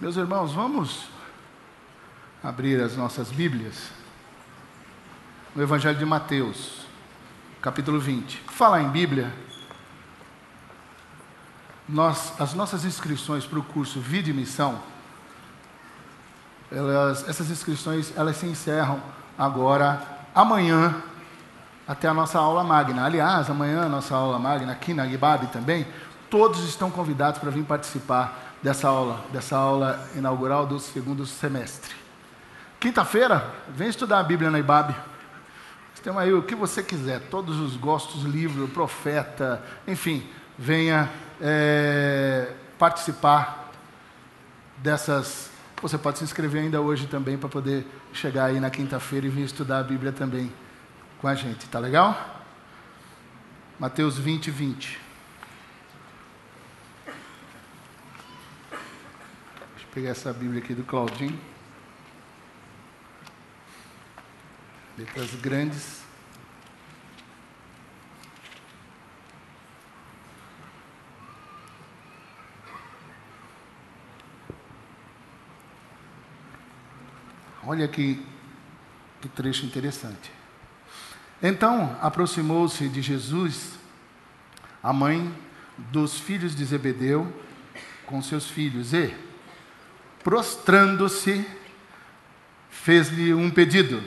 Meus irmãos, vamos abrir as nossas Bíblias no Evangelho de Mateus, capítulo 20. Falar em Bíblia, as nossas inscrições para o curso Vida e Missão, essas inscrições elas se encerram agora, amanhã, até a nossa aula magna. Aliás, amanhã a nossa aula magna, aqui na IBAB também, todos estão convidados para vir participar dessa aula inaugural do segundo semestre. Quinta-feira, vem estudar a Bíblia na IBAB. Tem aí o que você quiser, todos os gostos, livro, profeta, enfim, venha participar dessas. Você pode se inscrever ainda hoje também para poder chegar aí na quinta-feira e vir estudar a Bíblia também com a gente, tá legal? Mateus 20, 20. Deixa eu pegar essa Bíblia aqui do Claudinho. Letras grandes. Olha que trecho interessante. Então, aproximou-se de Jesus a mãe dos filhos de Zebedeu com seus filhos e, prostrando-se, fez-lhe um pedido.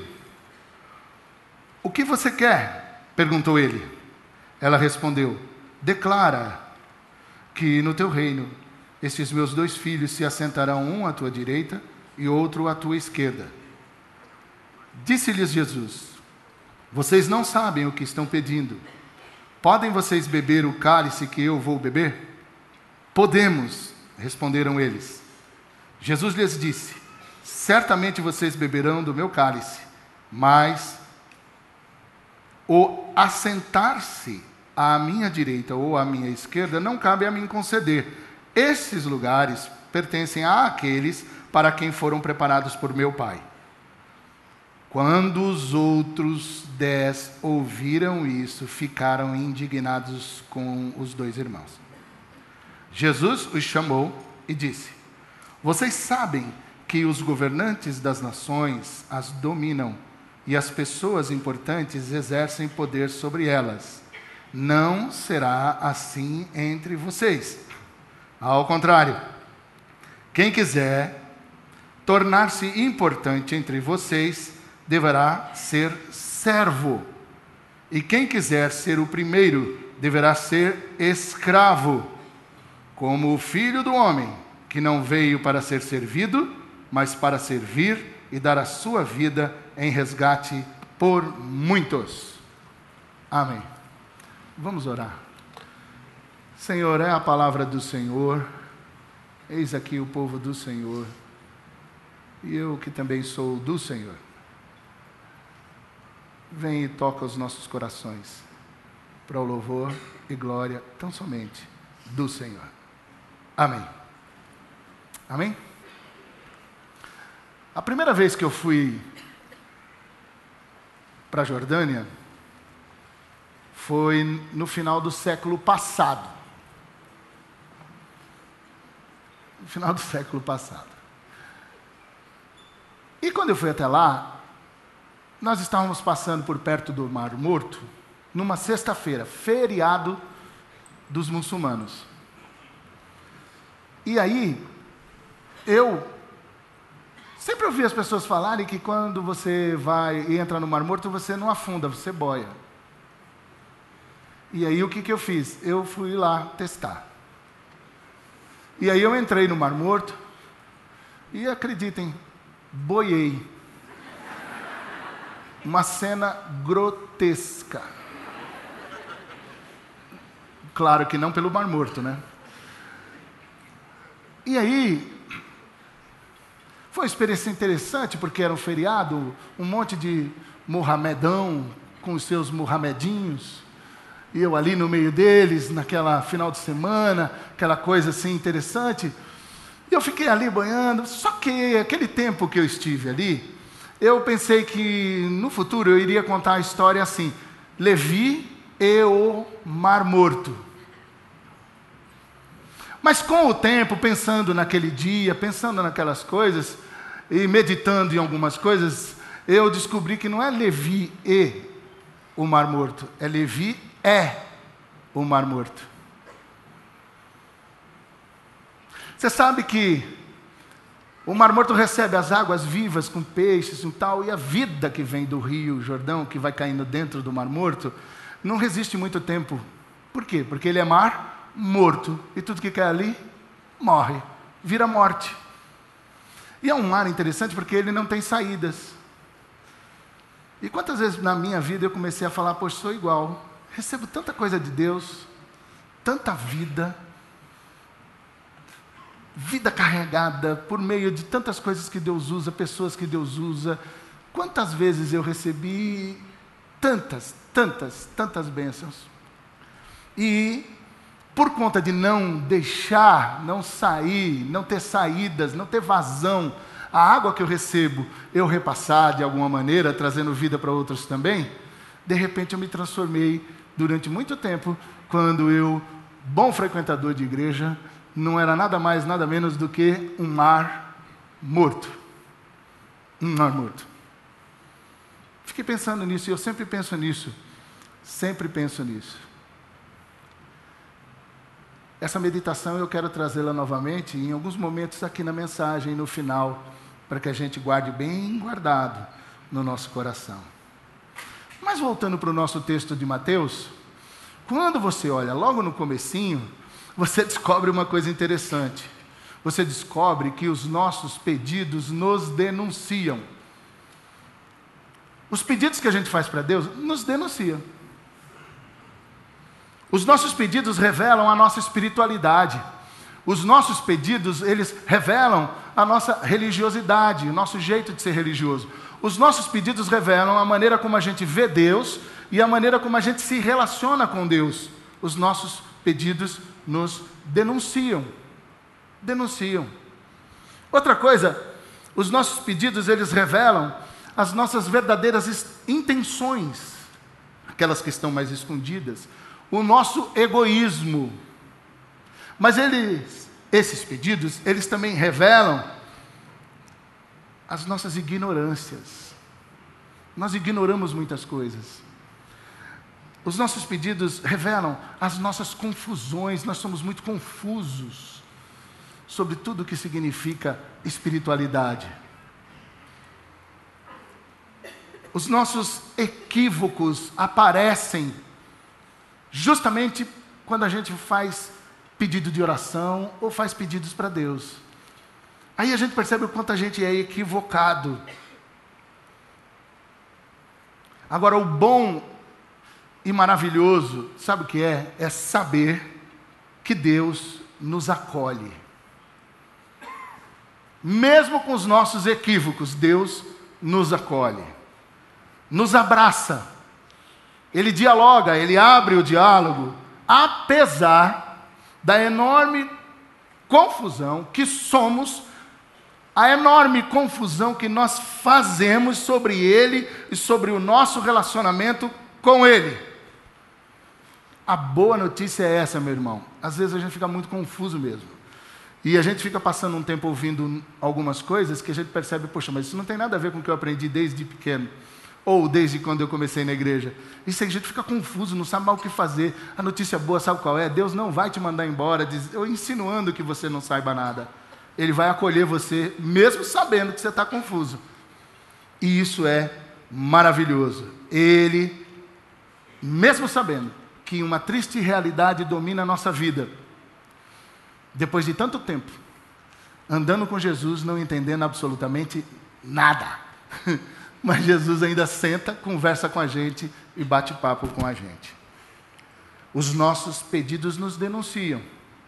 O que você quer? Perguntou ele. Ela respondeu, declara que no teu reino estes meus 2 filhos se assentarão, um à tua direita e outro à tua esquerda. Disse-lhes Jesus, vocês não sabem o que estão pedindo. Podem vocês beber o cálice que eu vou beber? Podemos, responderam eles. Jesus lhes disse, certamente vocês beberão do meu cálice, mas o assentar-se à minha direita ou à minha esquerda não cabe a mim conceder. Esses lugares pertencem àqueles para quem foram preparados por meu Pai. Quando os outros 10 ouviram isso, ficaram indignados com os 2 irmãos. Jesus os chamou e disse, vocês sabem que os governantes das nações as dominam e as pessoas importantes exercem poder sobre elas. Não será assim entre vocês. Ao contrário, quem quiser tornar-se importante entre vocês deverá ser servo. E quem quiser ser o primeiro deverá ser escravo, como o Filho do Homem, que não veio para ser servido, mas para servir e dar a sua vida em resgate por muitos. Amém. Vamos orar. Senhor, é a palavra do Senhor. Eis aqui o povo do Senhor. E eu que também sou do Senhor. Vem e toca os nossos corações para o louvor e glória tão somente do Senhor. Amém. Amém? A primeira vez que eu fui para a Jordânia foi no final do século passado. No final do século passado. E quando eu fui até lá, nós estávamos passando por perto do Mar Morto, numa sexta-feira, feriado dos muçulmanos. E aí, eu sempre ouvi as pessoas falarem que quando você vai e entra no Mar Morto, você não afunda, você boia. E aí, o que eu fiz? Eu fui lá testar. E aí, eu entrei no Mar Morto e, acreditem, boiei. Uma cena grotesca. Claro que não pelo Mar Morto, né? E aí, foi uma experiência interessante, porque era um feriado, um monte de mohamedão com os seus mohamedinhos, e eu ali no meio deles, naquela final de semana, aquela coisa assim interessante, e eu fiquei ali banhando, só que aquele tempo que eu estive ali, eu pensei que no futuro eu iria contar a história assim, Levi e o Mar Morto. Mas com o tempo, pensando naquele dia, pensando naquelas coisas, e meditando em algumas coisas, eu descobri que não é Levi e o Mar Morto, é Levi é o Mar Morto. Você sabe que o Mar Morto recebe as águas vivas com peixes e tal, e a vida que vem do Rio Jordão, que vai caindo dentro do Mar Morto, não resiste muito tempo. Por quê? Porque ele é mar morto, e tudo que cai ali, morre, vira morte. E é um mar interessante porque ele não tem saídas. E quantas vezes na minha vida eu comecei a falar, poxa, sou igual, recebo tanta coisa de Deus, tanta vida carregada por meio de tantas coisas que Deus usa, pessoas que Deus usa. Quantas vezes eu recebi tantas bênçãos. E por conta de não deixar, não sair, não ter saídas, não ter vazão, a água que eu recebo, eu repassar de alguma maneira, trazendo vida para outros também, de repente eu me transformei durante muito tempo, quando eu, bom frequentador de igreja, não era nada mais, nada menos do que um mar morto. Um mar morto. Fiquei pensando nisso, e eu sempre penso nisso. Sempre penso nisso. Essa meditação eu quero trazê-la novamente, em alguns momentos aqui na mensagem, no final, para que a gente guarde bem guardado no nosso coração. Mas voltando para o nosso texto de Mateus, quando você olha logo no comecinho, você descobre uma coisa interessante. Você descobre que os nossos pedidos nos denunciam. Os pedidos que a gente faz para Deus nos denunciam. Os nossos pedidos revelam a nossa espiritualidade. Os nossos pedidos, eles revelam a nossa religiosidade, o nosso jeito de ser religioso. Os nossos pedidos revelam a maneira como a gente vê Deus e a maneira como a gente se relaciona com Deus. Os nossos pedidos nos denunciam. Denunciam. Outra coisa, os nossos pedidos, eles revelam as nossas verdadeiras intenções, aquelas que estão mais escondidas, o nosso egoísmo. Mas esses pedidos, eles também revelam as nossas ignorâncias. Nós ignoramos muitas coisas. Os nossos pedidos revelam as nossas confusões. Nós somos muito confusos sobre tudo o que significa espiritualidade. Os nossos equívocos aparecem justamente quando a gente faz pedido de oração ou faz pedidos para Deus. Aí a gente percebe o quanto a gente é equivocado. Agora, o bom e maravilhoso, sabe o que é? É saber que Deus nos acolhe. Mesmo com os nossos equívocos, Deus nos acolhe. Nos abraça. Ele dialoga, ele abre o diálogo, apesar da enorme confusão que somos, a enorme confusão que nós fazemos sobre Ele e sobre o nosso relacionamento com Ele. A boa notícia é essa, meu irmão. Às vezes a gente fica muito confuso mesmo. E a gente fica passando um tempo ouvindo algumas coisas que a gente percebe, poxa, mas isso não tem nada a ver com o que eu aprendi desde pequeno. Ou desde quando eu comecei na igreja. Isso aí a gente fica confuso, não sabe mais o que fazer. A notícia boa, sabe qual é? Deus não vai te mandar embora, insinuando que você não saiba nada. Ele vai acolher você, mesmo sabendo que você está confuso. E isso é maravilhoso. Ele, mesmo sabendo que uma triste realidade domina a nossa vida, depois de tanto tempo, andando com Jesus, não entendendo absolutamente nada. Mas Jesus ainda senta, conversa com a gente e bate papo com a gente. Os nossos pedidos nos denunciam.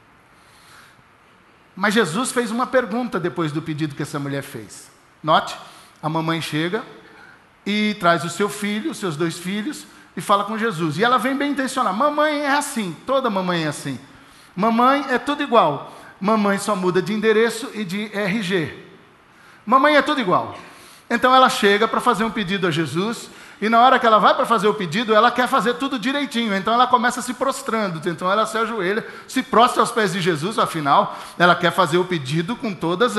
Mas Jesus fez uma pergunta depois do pedido que essa mulher fez. Note, a mamãe chega e traz o seu filho, os seus 2 filhos, e fala com Jesus. E ela vem bem intencionada. Mamãe é assim, toda mamãe é assim. Mamãe é tudo igual. Mamãe só muda de endereço e de RG. Mamãe é tudo igual. Então ela chega para fazer um pedido a Jesus, E na hora que ela vai para fazer o pedido, ela quer fazer tudo direitinho. Então ela começa se prostrando. Então ela se ajoelha, se prostra aos pés de Jesus. Afinal, ela quer fazer o pedido com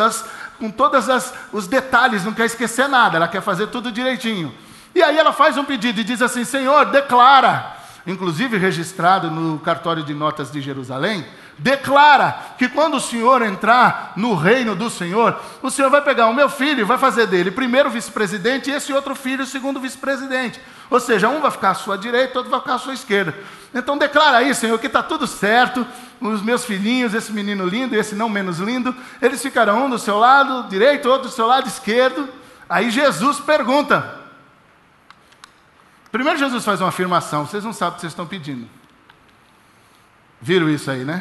os detalhes, não quer esquecer nada. Ela quer fazer tudo direitinho. E aí ela faz um pedido e diz assim: Senhor, declara, inclusive registrado no cartório de notas de Jerusalém, declara que quando o Senhor entrar no reino do Senhor, o Senhor vai pegar o meu filho e vai fazer dele primeiro vice-presidente e esse outro filho segundo vice-presidente. Ou seja, um vai ficar à sua direita, outro vai ficar à sua esquerda. Então declara aí, Senhor, que está tudo certo, os meus filhinhos, esse menino lindo e esse não menos lindo, eles ficarão um do seu lado direito, outro do seu lado esquerdo. Aí Jesus pergunta. Primeiro Jesus faz uma afirmação: vocês não sabem o que vocês estão pedindo. Viram isso aí, né?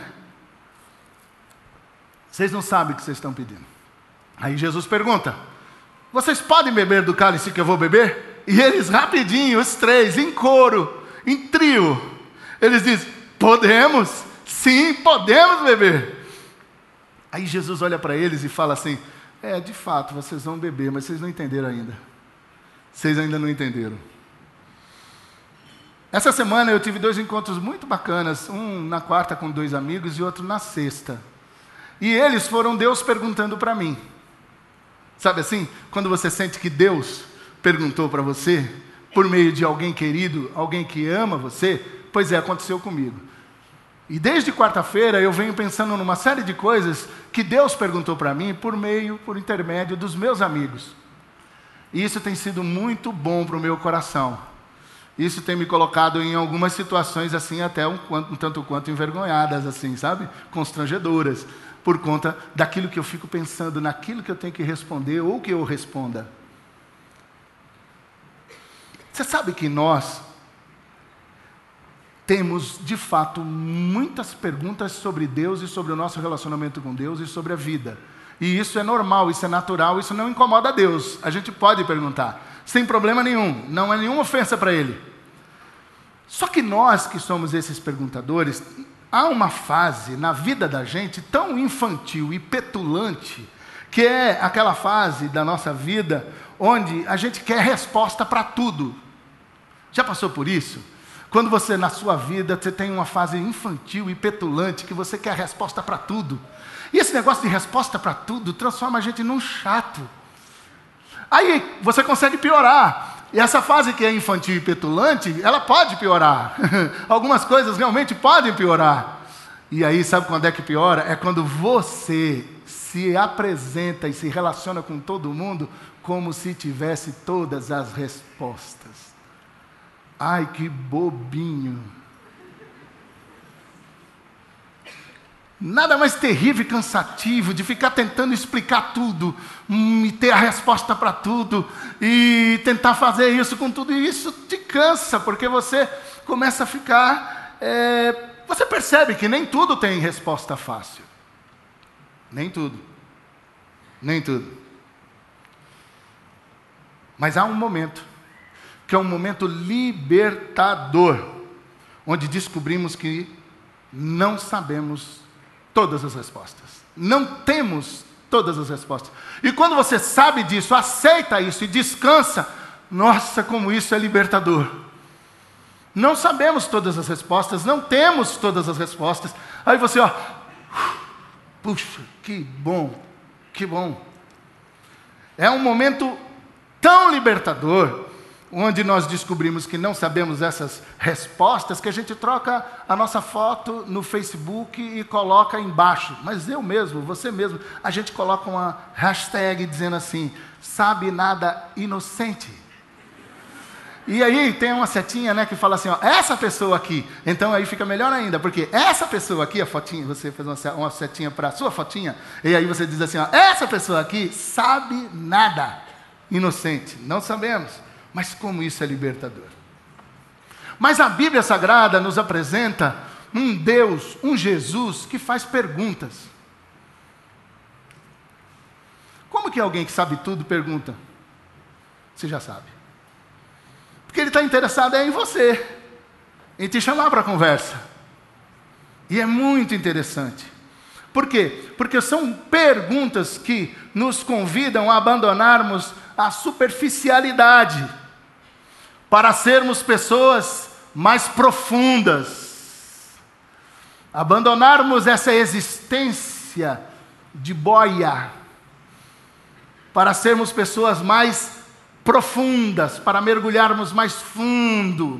Vocês não sabem o que vocês estão pedindo. Aí Jesus pergunta: vocês podem beber do cálice que eu vou beber? E eles rapidinho, os três, em coro, em trio, eles dizem: podemos, sim, podemos beber. Aí Jesus olha para eles e fala assim: de fato, vocês vão beber, mas vocês não entenderam ainda. Vocês ainda não entenderam. Essa semana eu tive 2 encontros muito bacanas, um na quarta com 2 amigos e outro na sexta. E eles foram Deus perguntando para mim. Sabe assim? Quando você sente que Deus perguntou para você, por meio de alguém querido, alguém que ama você, pois aconteceu comigo. E desde quarta-feira eu venho pensando numa série de coisas que Deus perguntou para mim por intermédio dos meus amigos. E isso tem sido muito bom para o meu coração. Isso tem me colocado em algumas situações assim, até um tanto quanto envergonhadas, assim, sabe? Constrangedoras, por conta daquilo que eu fico pensando, naquilo que eu tenho que responder ou que eu responda. Você sabe que nós temos, de fato, muitas perguntas sobre Deus e sobre o nosso relacionamento com Deus e sobre a vida. E isso é normal, isso é natural, isso não incomoda a Deus. A gente pode perguntar, sem problema nenhum, não é nenhuma ofensa para Ele. Só que nós que somos esses perguntadores, há uma fase na vida da gente tão infantil e petulante, que é aquela fase da nossa vida onde a gente quer resposta para tudo. Já passou por isso? Quando você, na sua vida, você tem uma fase infantil e petulante, que você quer resposta para tudo. E esse negócio de resposta para tudo transforma a gente num chato. Aí você consegue piorar. E essa fase que é infantil e petulante, ela pode piorar. Algumas coisas realmente podem piorar. E aí, sabe quando é que piora? É quando você se apresenta e se relaciona com todo mundo como se tivesse todas as respostas. Ai, que bobinho. Nada mais terrível e cansativo de ficar tentando explicar tudo, e ter a resposta para tudo, e tentar fazer isso com tudo, e isso te cansa, porque você começa a ficar... você percebe que nem tudo tem resposta fácil. Nem tudo. Nem tudo. Mas há um momento, que é um momento libertador, onde descobrimos que não sabemos todas as respostas. Não temos todas as respostas. E quando você sabe disso, aceita isso e descansa, nossa, como isso é libertador. Não sabemos todas as respostas, não temos todas as respostas. Aí você, puxa, que bom, que bom. É um momento tão libertador, onde nós descobrimos que não sabemos essas respostas, que a gente troca a nossa foto no Facebook e coloca embaixo. Mas eu mesmo, você mesmo, a gente coloca uma hashtag dizendo assim: sabe nada inocente. E aí tem uma setinha, né, que fala assim, essa pessoa aqui. Então aí fica melhor ainda, porque essa pessoa aqui, a fotinha, você faz uma setinha para a sua fotinha, e aí você diz assim, essa pessoa aqui sabe nada inocente. Não sabemos. Mas como isso é libertador. Mas a Bíblia Sagrada nos apresenta um Deus, um Jesus, que faz perguntas. Como que alguém que sabe tudo pergunta? Você já sabe. Porque ele está interessado em você, em te chamar para a conversa. E é muito interessante. Por quê? Porque são perguntas que nos convidam a abandonarmos a superficialidade. para sermos pessoas mais profundas, abandonarmos essa existência de boia, para sermos pessoas mais profundas, para mergulharmos mais fundo.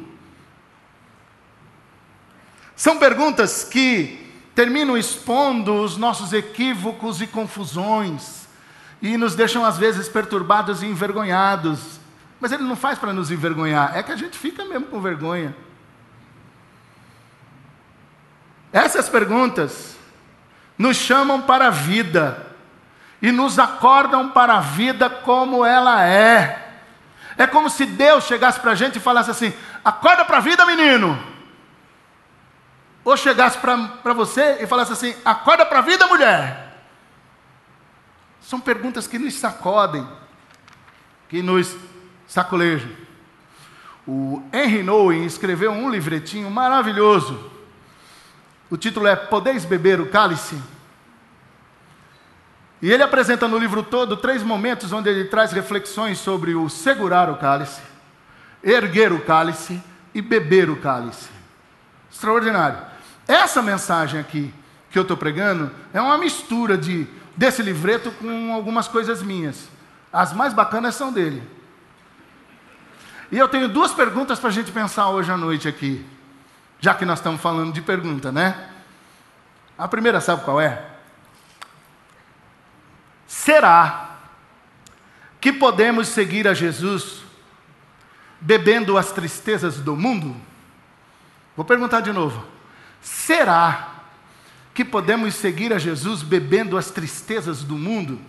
São perguntas que terminam expondo os nossos equívocos e confusões, e nos deixam às vezes perturbados e envergonhados. Mas ele não faz para nos envergonhar, é que a gente fica mesmo com vergonha. Essas perguntas nos chamam para a vida e nos acordam para a vida como ela é. É como se Deus chegasse para a gente e falasse assim: acorda para a vida, menino. Ou chegasse para você e falasse assim: acorda para a vida, mulher. São perguntas que nos sacodem, que nos sacolejam. O Henry Nouwen escreveu um livretinho maravilhoso. O título é Podeis Beber o Cálice? E ele apresenta no livro todo 3 momentos onde ele traz reflexões sobre o segurar o cálice, erguer o cálice e beber o cálice. Extraordinário. Essa mensagem aqui que eu estou pregando é uma mistura desse livreto com algumas coisas minhas. As mais bacanas são dele. E eu tenho 2 perguntas para a gente pensar hoje à noite aqui, já que nós estamos falando de pergunta, né? A primeira, sabe qual é? Será que podemos seguir a Jesus bebendo as tristezas do mundo? Vou perguntar de novo. Será que podemos seguir a Jesus bebendo as tristezas do mundo?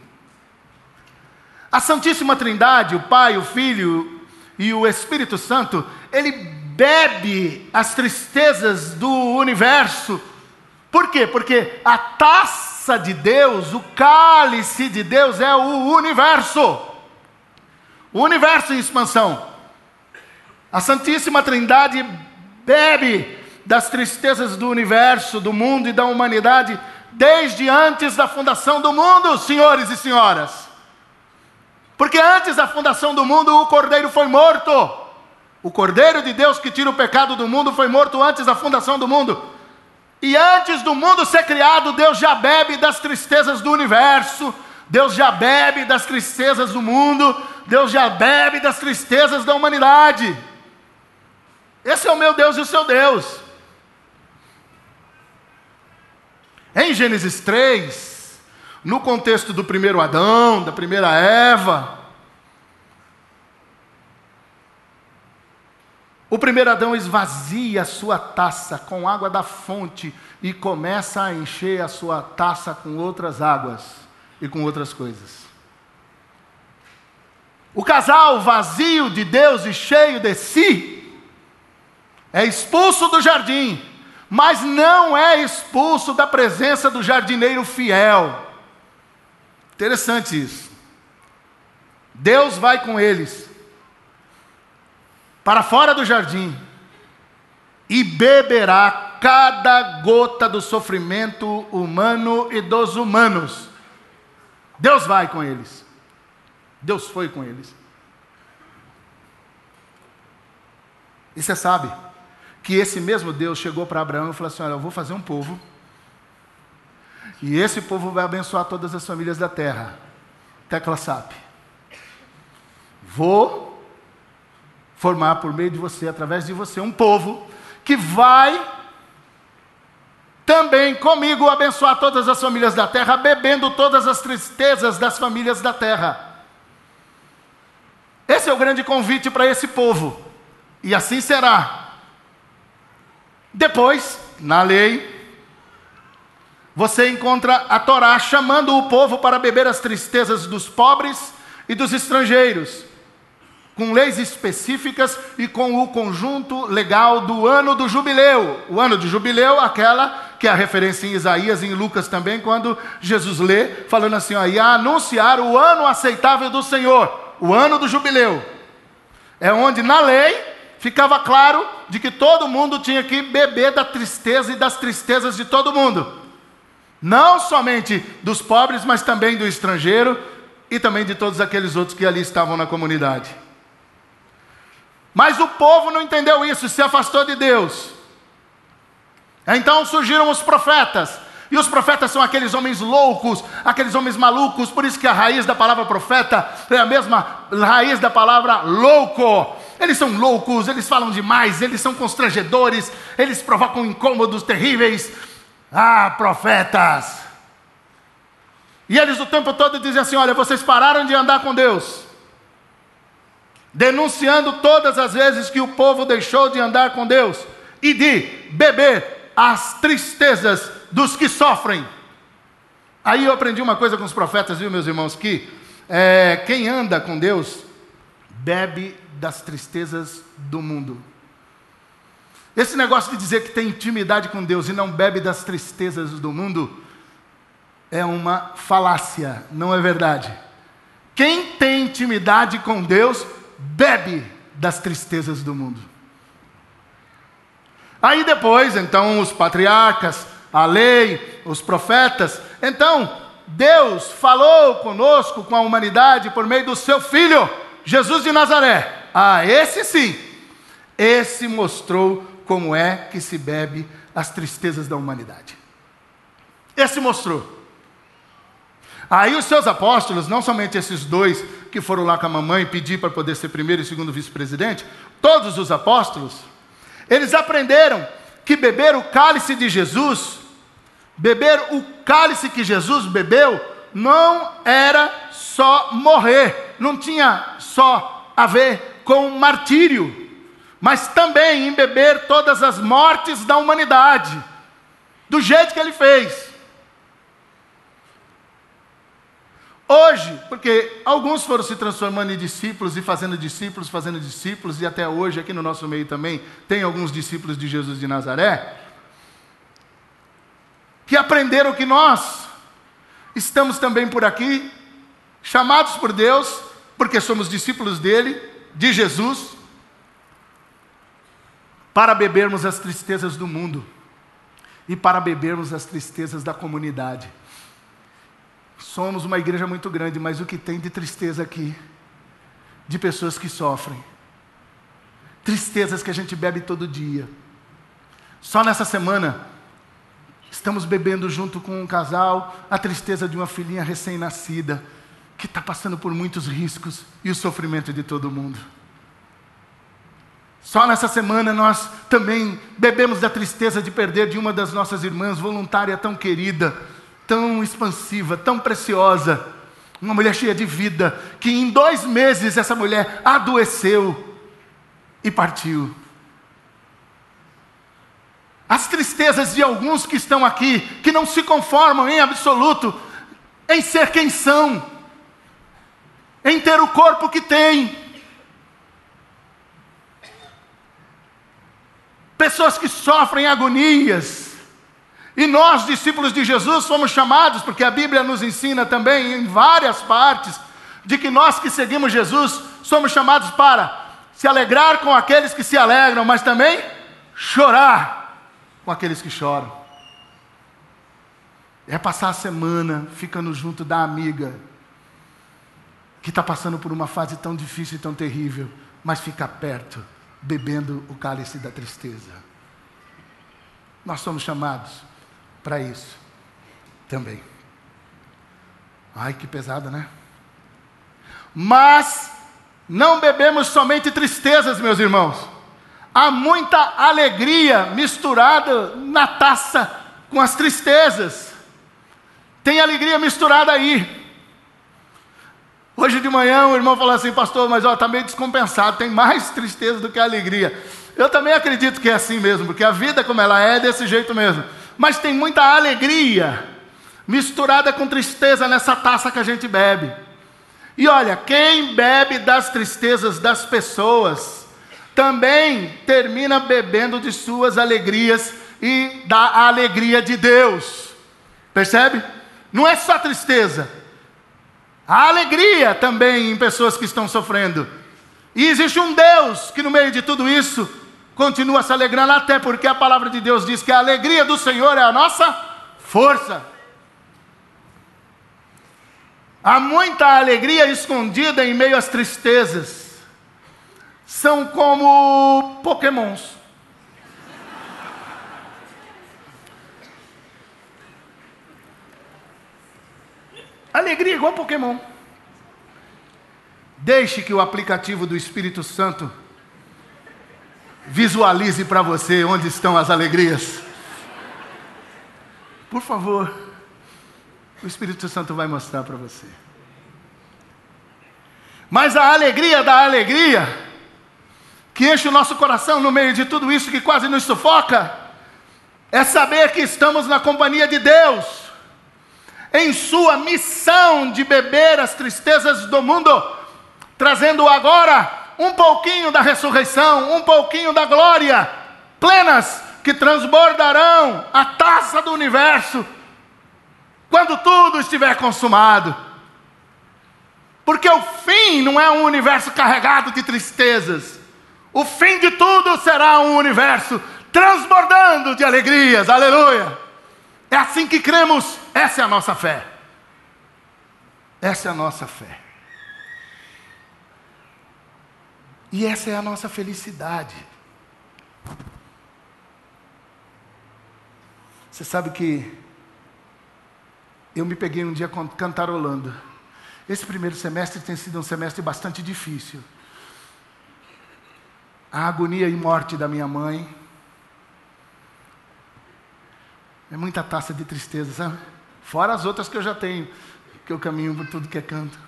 A Santíssima Trindade, o Pai, o Filho e o Espírito Santo, ele bebe as tristezas do universo. Por quê? Porque a taça de Deus, o cálice de Deus é o universo. O universo em expansão. A Santíssima Trindade bebe das tristezas do universo, do mundo e da humanidade, desde antes da fundação do mundo, senhores e senhoras. Porque antes da fundação do mundo, o Cordeiro foi morto. O Cordeiro de Deus que tira o pecado do mundo foi morto antes da fundação do mundo. E antes do mundo ser criado, Deus já bebe das tristezas do universo, Deus já bebe das tristezas do mundo, Deus já bebe das tristezas da humanidade. Esse é o meu Deus e o seu Deus. Em Gênesis 3, no contexto do primeiro Adão, da primeira Eva, o primeiro Adão esvazia a sua taça com água da fonte e começa a encher a sua taça com outras águas e com outras coisas. O casal vazio de Deus e cheio de si é expulso do jardim, mas não é expulso da presença do jardineiro fiel. Interessante isso. Deus vai com eles para fora do jardim e beberá cada gota do sofrimento humano e dos humanos. Deus vai com eles. Deus foi com eles. E você sabe que esse mesmo Deus chegou para Abraão e falou assim: olha, eu vou fazer um povo, e esse povo vai abençoar todas as famílias da terra. Tecla SAP. Vou formar por meio de você, através de você, um povo que vai também comigo abençoar todas as famílias da terra, bebendo todas as tristezas das famílias da terra. Esse é o grande convite para esse povo, e assim será. Depois, na lei, você encontra a Torá chamando o povo para beber as tristezas dos pobres e dos estrangeiros, com leis específicas e com o conjunto legal do ano do jubileu. O ano de jubileu, aquela que é a referência em Isaías e em Lucas também, quando Jesus lê, falando assim, ó, e a anunciar o ano aceitável do Senhor, o ano do jubileu. É onde na lei ficava claro de que todo mundo tinha que beber da tristeza e das tristezas de todo mundo. Não somente dos pobres, mas também do estrangeiro e também de todos aqueles outros que ali estavam na comunidade. Mas o povo não entendeu isso e se afastou de Deus. Então surgiram os profetas. E os profetas são aqueles homens loucos, aqueles homens malucos. Por isso que a raiz da palavra profeta é a mesma raiz da palavra louco. Eles são loucos, eles falam demais, eles são constrangedores, eles provocam incômodos terríveis. Ah, profetas! E eles o tempo todo dizem assim: olha, vocês pararam de andar com Deus. Denunciando todas as vezes que o povo deixou de andar com Deus e de beber as tristezas dos que sofrem. Aí eu aprendi uma coisa com os profetas, viu, meus irmãos, que quem anda com Deus bebe das tristezas do mundo. Esse negócio de dizer que tem intimidade com Deus e não bebe das tristezas do mundo é uma falácia, não é verdade. Quem tem intimidade com Deus bebe das tristezas do mundo. Aí depois, então, os patriarcas, a lei, os profetas. Então, Deus falou conosco, com a humanidade, por meio do seu Filho, Jesus de Nazaré. Ah, esse sim. Esse mostrou como é que se bebe as tristezas da humanidade. Esse mostrou. Aí os seus apóstolos, não somente esses dois que foram lá com a mamãe pedir para poder ser primeiro e segundo vice-presidente, todos os apóstolos, eles aprenderam que beber o cálice de Jesus, beber o cálice que Jesus bebeu, não era só morrer, não tinha só a ver com martírio, mas também em beber todas as mortes da humanidade, do jeito que ele fez. Hoje, porque alguns foram se transformando em discípulos e fazendo discípulos, e até hoje aqui no nosso meio também tem alguns discípulos de Jesus de Nazaré, que aprenderam que nós estamos também por aqui, chamados por Deus, porque somos discípulos dele, de Jesus, para bebermos as tristezas do mundo e para bebermos as tristezas da comunidade. Somos uma igreja muito grande, mas o que tem de tristeza aqui, de pessoas que sofrem, tristezas que a gente bebe todo dia. Só nessa semana, estamos bebendo junto com um casal a tristeza de uma filhinha recém-nascida, que está passando por muitos riscos e o sofrimento de todo mundo. Só nessa semana nós também bebemos da tristeza de perder de uma das nossas irmãs, voluntária tão querida, tão expansiva, tão preciosa, uma mulher cheia de vida, que em 2 meses essa mulher adoeceu e partiu. As tristezas de alguns que estão aqui, que não se conformam em absoluto em ser quem são, em ter o corpo que têm. Pessoas que sofrem agonias. E nós, discípulos de Jesus, somos chamados, porque a Bíblia nos ensina também em várias partes, de que nós que seguimos Jesus, somos chamados para se alegrar com aqueles que se alegram, mas também chorar com aqueles que choram. É passar a semana ficando junto da amiga, que está passando por uma fase tão difícil e tão terrível, mas ficar perto, bebendo o cálice da tristeza. Nós somos chamados para isso também. Ai, que pesado, né? Mas não bebemos somente tristezas, meus irmãos. Há muita alegria misturada na taça com as tristezas. Tem alegria misturada aí. Hoje de manhã o irmão falou assim: pastor, mas está meio descompensado, tem mais tristeza do que alegria. Eu também acredito que é assim mesmo, porque a vida como ela é desse jeito mesmo. Mas tem muita alegria misturada com tristeza nessa taça que a gente bebe. E olha, quem bebe das tristezas das pessoas, também termina bebendo de suas alegrias e da alegria de Deus. Percebe? Não é só tristeza. Há alegria também em pessoas que estão sofrendo. E existe um Deus que no meio de tudo isso continua se alegrando, até porque a palavra de Deus diz que a alegria do Senhor é a nossa força. Há muita alegria escondida em meio às tristezas. são como pokémons. Alegria é igual Pokémon. Deixe que o aplicativo do Espírito Santo visualize para você onde estão as alegrias. Por favor, o Espírito Santo vai mostrar para você. Mas a alegria da alegria, que enche o nosso coração no meio de tudo isso que quase nos sufoca, é saber que estamos na companhia de Deus, em sua missão de beber as tristezas do mundo, trazendo agora um pouquinho da ressurreição, um pouquinho da glória, plenas, que transbordarão a taça do universo, quando tudo estiver consumado. Porque o fim não é um universo carregado de tristezas. O fim de tudo será um universo transbordando de alegrias. Aleluia! É assim que cremos. Essa é a nossa fé. Essa é a nossa fé. E essa é a nossa felicidade. Você sabe que eu me peguei um dia cantarolando. Esse primeiro semestre tem sido um semestre bastante difícil. A agonia e morte da minha mãe. É muita taça de tristeza, sabe? Fora as outras que eu já tenho, que eu caminho por tudo que é canto.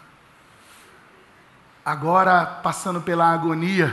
Agora, passando pela agonia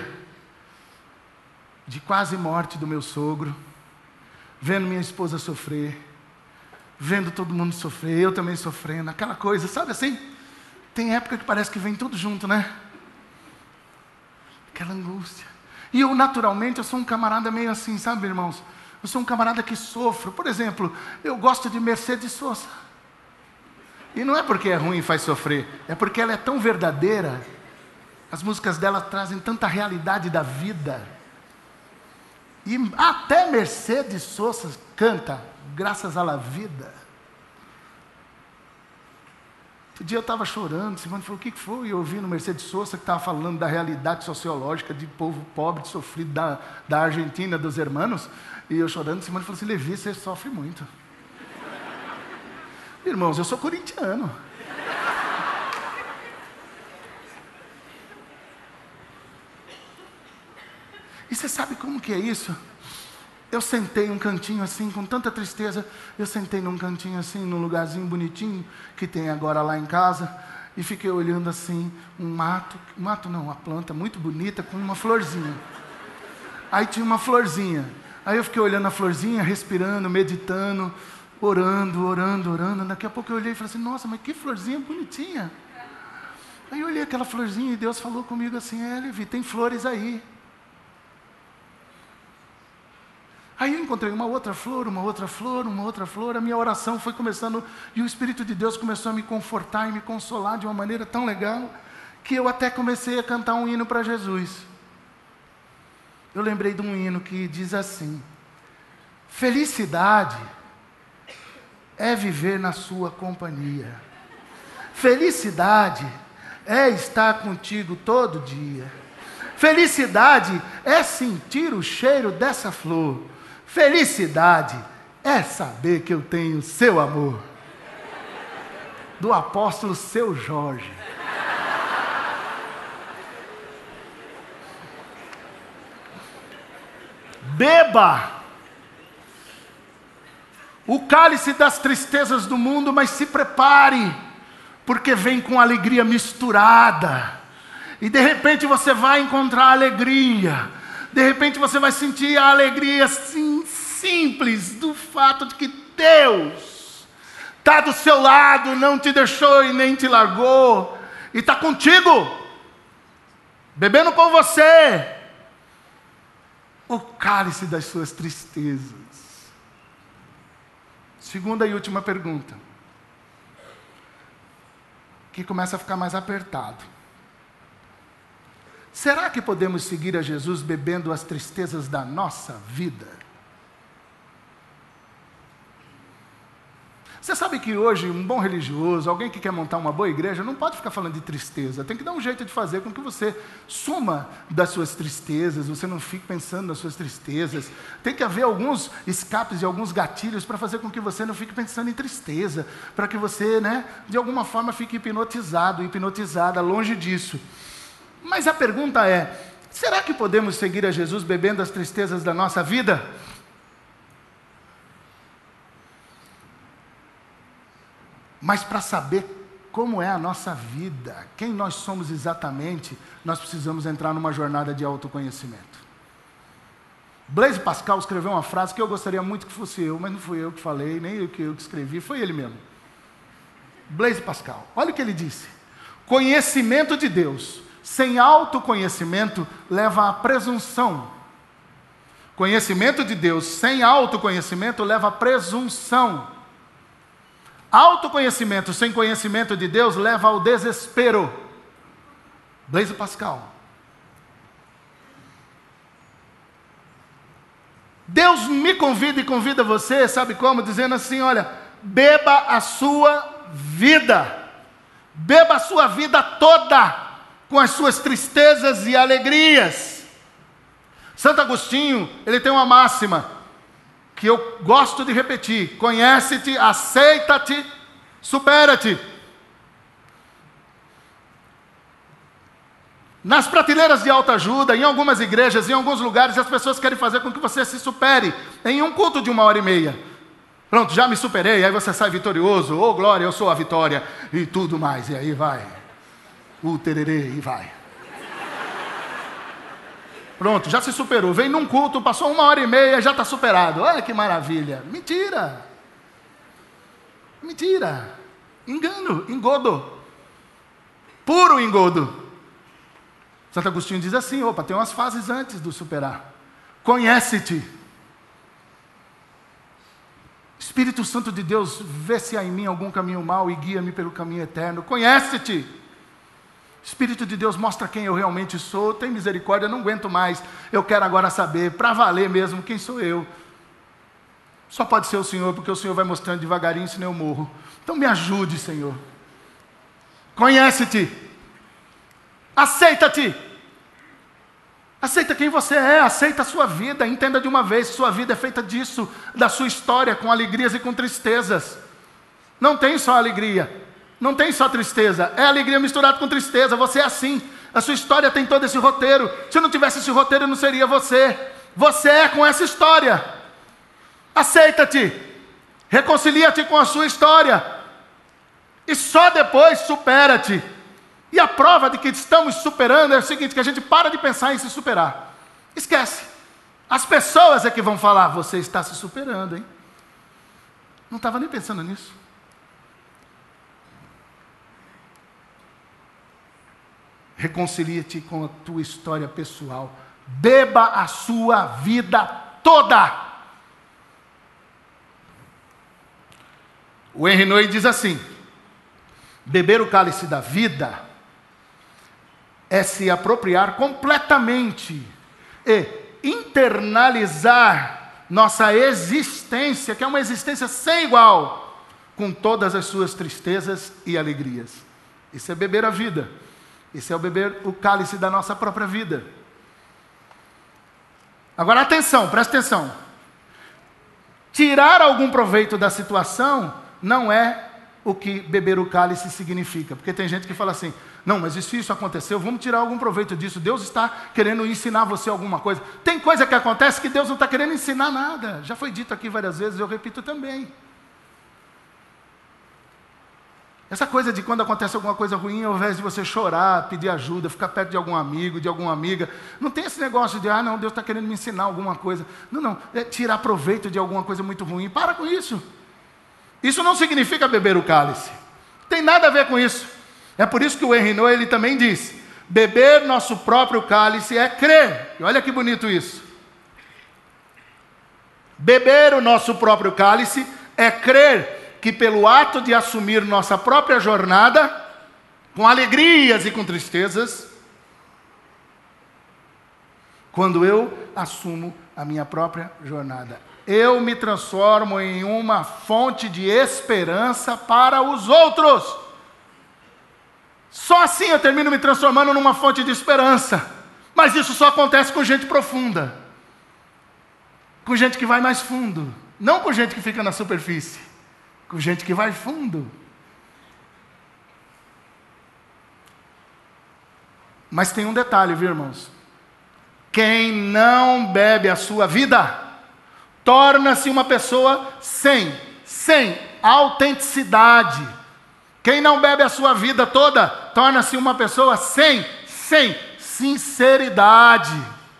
de quase morte do meu sogro, vendo minha esposa sofrer, vendo todo mundo sofrer, eu também sofrendo, aquela coisa, sabe assim? Tem época que parece que vem tudo junto, né? Aquela angústia. E eu, naturalmente, eu sou um camarada meio assim, sabe, irmãos? Eu sou um camarada que sofro. Por exemplo, eu gosto de Mercedes Sosa. E não é porque é ruim e faz sofrer, é porque ela é tão verdadeira. As músicas dela trazem tanta realidade da vida. E até Mercedes Sosa canta graças à vida. Outro dia eu estava chorando, Simone falou, o que foi? Eu ouvi no Mercedes Sosa que estava falando da realidade sociológica de povo pobre, sofrido da Argentina, dos hermanos. E eu chorando, Simone falou assim, Levi, você sofre muito. Irmãos, eu sou corintiano. E você sabe como que é isso? Eu sentei um cantinho assim, com tanta tristeza, eu sentei num cantinho assim, num lugarzinho bonitinho, que tem agora lá em casa, e fiquei olhando assim, uma planta muito bonita, com uma florzinha. Aí tinha uma florzinha. Aí eu fiquei olhando a florzinha, respirando, meditando, orando. Daqui a pouco eu olhei e falei assim, nossa, mas que florzinha bonitinha. Aí eu olhei aquela florzinha e Deus falou comigo assim, Levi, tem flores aí. Aí eu encontrei uma outra flor, a minha oração foi começando, e o Espírito de Deus começou a me confortar e me consolar de uma maneira tão legal, que eu até comecei a cantar um hino para Jesus. Eu lembrei de um hino que diz assim, felicidade é viver na sua companhia, felicidade é estar contigo todo dia, felicidade é sentir o cheiro dessa flor, felicidade é saber que eu tenho seu amor. Do apóstolo Seu Jorge. Beba o cálice das tristezas do mundo, mas se prepare, porque vem com alegria misturada. E de repente você vai encontrar alegria. De repente você vai sentir a alegria assim, simples do fato de que Deus está do seu lado, não te deixou e nem te largou, e está contigo, bebendo com você o cálice das suas tristezas. Segunda e última pergunta, que começa a ficar mais apertado. Será que podemos seguir a Jesus bebendo as tristezas da nossa vida? Você sabe que hoje um bom religioso, alguém que quer montar uma boa igreja, não pode ficar falando de tristeza. Tem que dar um jeito de fazer com que você suma das suas tristezas, você não fique pensando nas suas tristezas. Tem que haver alguns escapes e alguns gatilhos para fazer com que você não fique pensando em tristeza, para que você, de alguma forma, fique hipnotizado, hipnotizada, longe disso. Mas a pergunta é, será que podemos seguir a Jesus bebendo as tristezas da nossa vida? Mas para saber como é a nossa vida, quem nós somos exatamente, nós precisamos entrar numa jornada de autoconhecimento. Blaise Pascal escreveu uma frase que eu gostaria muito que fosse eu, mas não fui eu que falei, nem eu que escrevi, foi ele mesmo. Blaise Pascal, olha o que ele disse: conhecimento de Deus sem autoconhecimento leva à presunção. Conhecimento de Deus sem autoconhecimento leva à presunção. Autoconhecimento sem conhecimento de Deus leva ao desespero. Blaise Pascal. Deus me convida e convida você, sabe como? Dizendo assim, olha, beba a sua vida. Beba a sua vida toda, com as suas tristezas e alegrias. Santo Agostinho, ele tem uma máxima que eu gosto de repetir: conhece-te, aceita-te, supera-te. Nas prateleiras de autoajuda, em algumas igrejas, em alguns lugares, as pessoas querem fazer com que você se supere em um culto de 1h30. Pronto, já me superei, aí você sai vitorioso. Ô, glória, eu sou a vitória, e tudo mais, e aí vai. O tererê, e vai. Pronto, já se superou. Vem num culto, passou 1h30, já está superado. Olha que maravilha. Mentira. Mentira. Engano, engodo. Puro engodo. Santo Agostinho diz assim, tem umas fases antes do superar. Conhece-te. Espírito Santo de Deus, vê se há em mim algum caminho mau e guia-me pelo caminho eterno. Conhece-te. Espírito de Deus, mostra quem eu realmente sou. Tem misericórdia, não aguento mais. Eu quero agora saber, para valer mesmo, quem sou eu. Só pode ser o Senhor, porque o Senhor vai mostrando devagarinho, senão eu morro. Então me ajude, Senhor. Conhece-te. Aceita-te. Aceita quem você é, aceita a sua vida. Entenda de uma vez que sua vida é feita disso, da sua história, com alegrias e com tristezas. Não tem só alegria. Não tem só tristeza, é alegria misturada com tristeza. Você é assim, a sua história tem todo esse roteiro. Se não tivesse esse roteiro, não seria você. Você é com essa história. Aceita-te, reconcilia-te com a sua história, e só depois supera-te. E a prova de que estamos superando é o seguinte, que a gente para de pensar em se superar. Esquece. As pessoas é que vão falar, você está se superando, hein? Não estava nem pensando nisso. Reconcilia-te com a tua história pessoal. Beba a sua vida toda. O Henry Nouwen diz assim: beber o cálice da vida é se apropriar completamente e internalizar nossa existência, que é uma existência sem igual, com todas as suas tristezas e alegrias. Isso é beber a vida. Isso é o beber o cálice da nossa própria vida. Agora atenção, presta atenção. Tirar algum proveito da situação não é o que beber o cálice significa. Porque tem gente que fala assim, não, mas se isso aconteceu, vamos tirar algum proveito disso. Deus está querendo ensinar você alguma coisa. Tem coisa que acontece que Deus não está querendo ensinar nada. Já foi dito aqui várias vezes, eu repito também. Essa coisa de quando acontece alguma coisa ruim, ao invés de você chorar, pedir ajuda, ficar perto de algum amigo, de alguma amiga, não tem esse negócio de, não, Deus está querendo me ensinar alguma coisa. Não, é tirar proveito de alguma coisa muito ruim. Para com isso. Isso não significa beber o cálice. Tem nada a ver com isso. É por isso que o Henry Nouwen, ele também diz, beber nosso próprio cálice é crer. E olha que bonito isso. Beber o nosso próprio cálice é crer que pelo ato de assumir nossa própria jornada, com alegrias e com tristezas, quando eu assumo a minha própria jornada, eu me transformo em uma fonte de esperança para os outros. Só assim eu termino me transformando numa fonte de esperança. Mas isso só acontece com gente profunda, com gente que vai mais fundo, não com gente que fica na superfície, com gente que vai fundo. Mas tem um detalhe, viu, irmãos? Quem não bebe a sua vida, torna-se uma pessoa sem autenticidade. Quem não bebe a sua vida toda, torna-se uma pessoa sem sinceridade.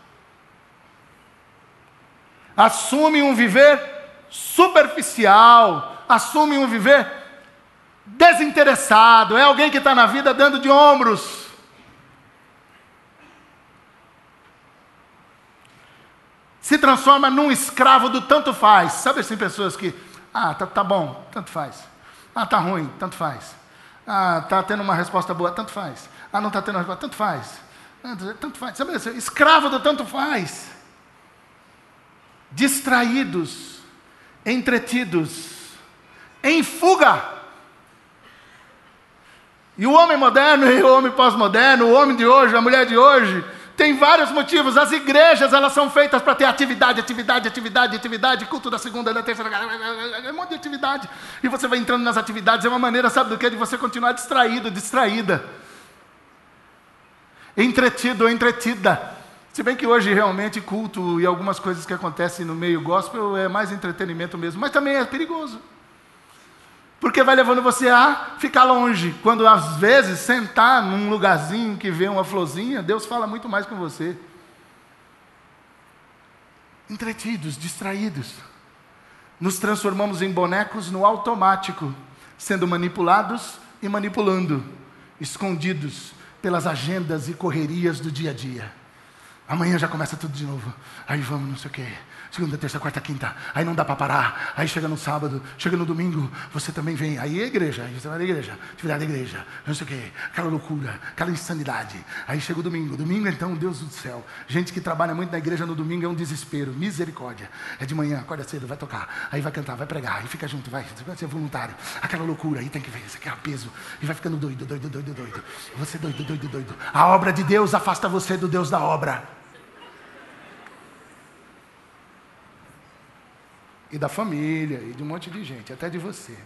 Assume um viver superficial, assume um viver desinteressado, é alguém que está na vida dando de ombros. Se transforma num escravo do tanto faz. Sabe assim, pessoas que, tá bom, tanto faz. Tá ruim, tanto faz. Tá tendo uma resposta boa, tanto faz. Não está tendo uma resposta, tanto faz. Tanto faz. Sabe assim, escravo do tanto faz. Distraídos, entretidos, em fuga. E o homem moderno e o homem pós-moderno, o homem de hoje, a mulher de hoje, tem vários motivos. As igrejas, elas são feitas para ter atividade, culto da segunda, da terceira, um monte de atividade. E você vai entrando nas atividades, é uma maneira, sabe do que? De você continuar distraído, distraída. Entretido ou entretida. Se bem que hoje realmente culto e algumas coisas que acontecem no meio gospel é mais entretenimento mesmo, mas também é perigoso. Porque vai levando você a ficar longe. Quando às vezes sentar num lugarzinho que vê uma florzinha, Deus fala muito mais com você. Entretidos, distraídos. Nos transformamos em bonecos no automático, sendo manipulados e manipulando, escondidos pelas agendas e correrias do dia a dia. Amanhã já começa tudo de novo. Aí vamos, não sei o quê. Segunda, terça, quarta, quinta. Aí não dá para parar. Aí chega no sábado, chega no domingo, você também vem. Aí é igreja, aí você vai na igreja, atividade da igreja, não sei o quê. Aquela loucura, aquela insanidade. Aí chega o domingo. Domingo então, Deus do céu. Gente que trabalha muito na igreja no domingo é um desespero. Misericórdia. É de manhã, acorda cedo, vai tocar. Aí vai cantar, vai pregar. Aí fica junto, vai ser voluntário. Aquela loucura, aí tem que ver, isso aqui é peso. E vai ficando doido. Você doido. A obra de Deus afasta você do Deus da obra. E da família, e de um monte de gente, até de você.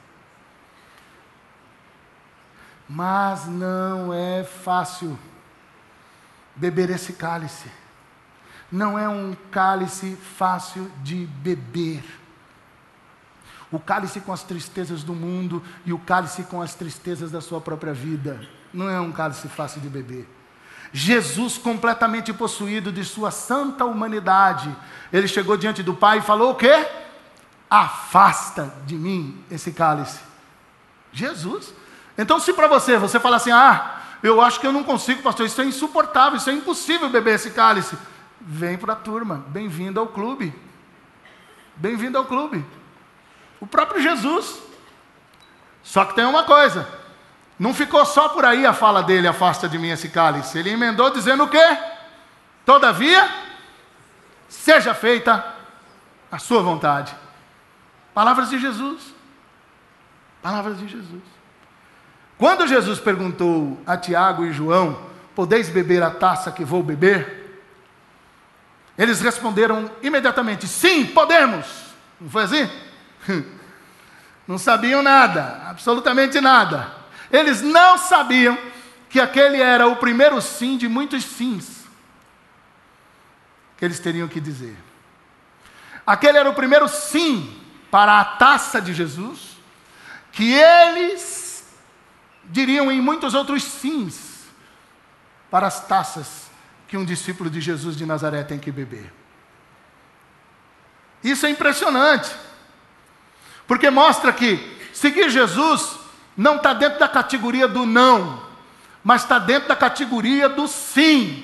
Mas não é fácil beber esse cálice. Não é um cálice fácil de beber. O cálice com as tristezas do mundo e o cálice com as tristezas da sua própria vida. Não é um cálice fácil de beber. Jesus, completamente possuído de sua santa humanidade, ele chegou diante do Pai e falou o quê? Afasta de mim esse cálice. Jesus. Então se para você fala assim, eu acho que eu não consigo, pastor, isso é insuportável, isso é impossível beber esse cálice. Vem para a turma, bem-vindo ao clube. Bem-vindo ao clube. O próprio Jesus. Só que tem uma coisa, não ficou só por aí a fala dele, afasta de mim esse cálice. Ele emendou dizendo o quê? Todavia, seja feita a sua vontade. Palavras de Jesus. Palavras de Jesus. Quando Jesus perguntou a Tiago e João, podeis beber a taça que vou beber? Eles responderam imediatamente, sim, podemos. Não foi assim? Não sabiam nada, absolutamente nada. Eles não sabiam que aquele era o primeiro sim de muitos sims que eles teriam que dizer. Aquele era o primeiro sim para a taça de Jesus, que eles diriam em muitos outros sims para as taças que um discípulo de Jesus de Nazaré tem que beber. Isso é impressionante, porque mostra que seguir Jesus não está dentro da categoria do não, mas está dentro da categoria do sim.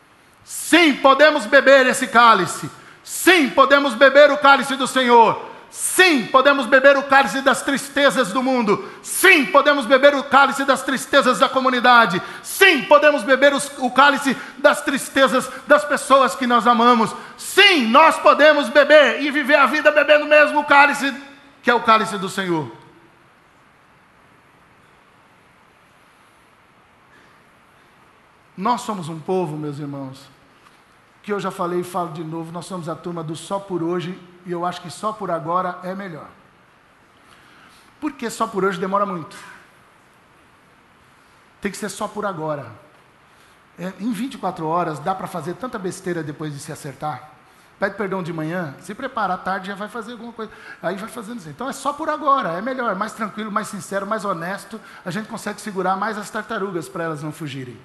Sim, podemos beber esse cálice. Sim, podemos beber o cálice do Senhor. Sim, podemos beber o cálice das tristezas do mundo. Sim, podemos beber o cálice das tristezas da comunidade. Sim, podemos beber o cálice das tristezas das pessoas que nós amamos. Sim, nós podemos beber e viver a vida bebendo o mesmo cálice, que é o cálice do Senhor. Nós somos um povo, meus irmãos, que eu já falei e falo de novo, nós somos a turma do só por hoje, e eu acho que só por agora é melhor. Porque só por hoje demora muito. Tem que ser só por agora. Em 24 horas dá para fazer tanta besteira depois de se acertar. Pede perdão de manhã, se prepara, à tarde já vai fazer alguma coisa. Aí vai fazendo assim. Então é só por agora, é melhor, é mais tranquilo, mais sincero, mais honesto. A gente consegue segurar mais as tartarugas para elas não fugirem.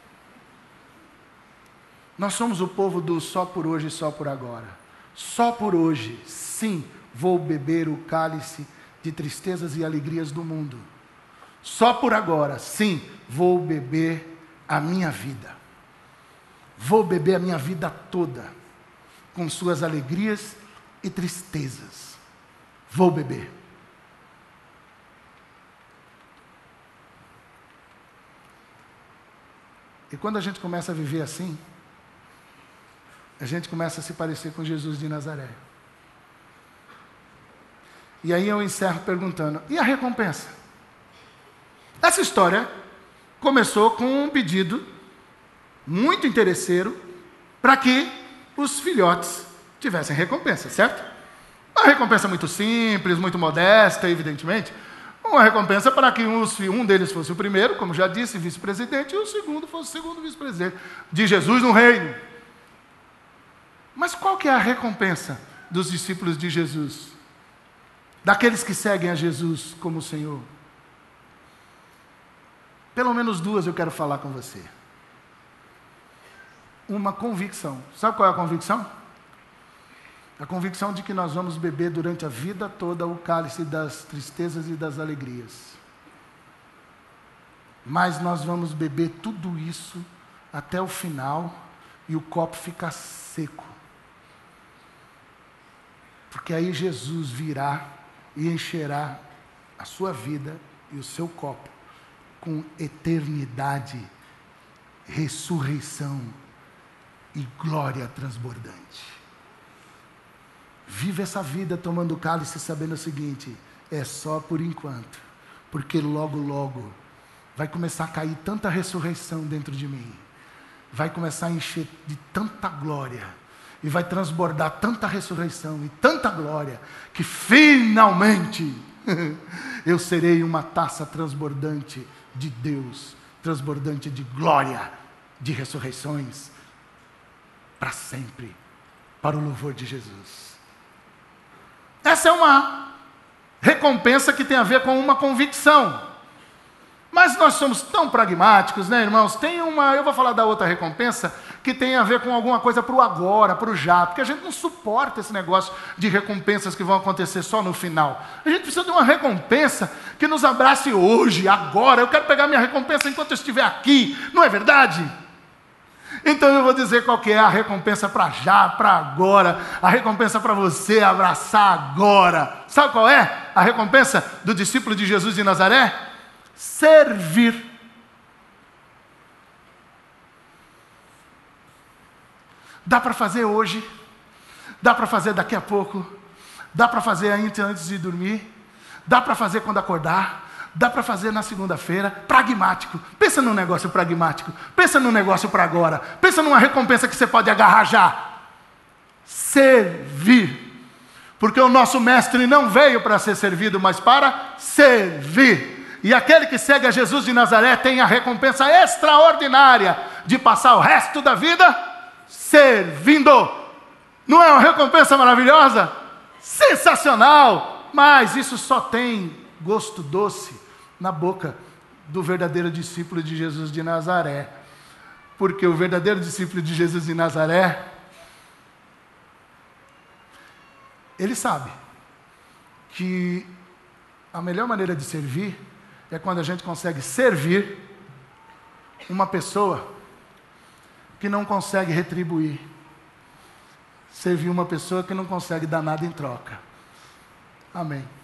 Nós somos o povo do só por hoje e só por agora. Só por hoje, sim, vou beber o cálice de tristezas e alegrias do mundo. Só por agora, sim, vou beber a minha vida. Vou beber a minha vida toda, com suas alegrias e tristezas. Vou beber. E quando a gente começa a viver assim, a gente começa a se parecer com Jesus de Nazaré. E aí eu encerro perguntando, e a recompensa? Essa história começou com um pedido muito interesseiro para que os filhotes tivessem recompensa, certo? Uma recompensa muito simples, muito modesta, evidentemente. Uma recompensa para que um deles fosse o primeiro, como já disse, vice-presidente, e o segundo fosse o segundo vice-presidente de Jesus no reino. Mas qual que é a recompensa dos discípulos de Jesus? Daqueles que seguem a Jesus como Senhor? Pelo menos duas eu quero falar com você. Uma convicção. Sabe qual é a convicção? A convicção de que nós vamos beber durante a vida toda o cálice das tristezas e das alegrias. Mas nós vamos beber tudo isso até o final e o copo fica seco. Porque aí Jesus virá e encherá a sua vida e o seu copo com eternidade, ressurreição e glória transbordante. Viva essa vida tomando cálice sabendo o seguinte, é só por enquanto, porque logo, logo vai começar a cair tanta ressurreição dentro de mim, vai começar a encher de tanta glória, e vai transbordar tanta ressurreição e tanta glória, que finalmente eu serei uma taça transbordante de Deus, transbordante de glória, de ressurreições, para sempre, para o louvor de Jesus. Essa é uma recompensa que tem a ver com uma convicção. Mas nós somos tão pragmáticos, né, irmãos? Eu vou falar da outra recompensa, que tem a ver com alguma coisa para o agora, para o já, porque a gente não suporta esse negócio de recompensas que vão acontecer só no final. A gente precisa de uma recompensa que nos abrace hoje, agora. Eu quero pegar minha recompensa enquanto eu estiver aqui, não é verdade? Então eu vou dizer qual que é a recompensa para já, para agora, a recompensa para você abraçar agora. Sabe qual é a recompensa do discípulo de Jesus de Nazaré? Servir. Dá para fazer hoje, dá para fazer daqui a pouco, dá para fazer antes de dormir, dá para fazer quando acordar, dá para fazer na segunda-feira, pragmático. Pensa num negócio pragmático, pensa num negócio para agora, pensa numa recompensa que você pode agarrar já. Servir. Porque o nosso mestre não veio para ser servido, mas para servir. E aquele que segue a Jesus de Nazaré tem a recompensa extraordinária de passar o resto da vida servindo. Não é uma recompensa maravilhosa? Sensacional! Mas isso só tem gosto doce na boca do verdadeiro discípulo de Jesus de Nazaré. Porque o verdadeiro discípulo de Jesus de Nazaré, ele sabe que a melhor maneira de servir é quando a gente consegue servir uma pessoa que não consegue retribuir. Servir uma pessoa que não consegue dar nada em troca. Amém.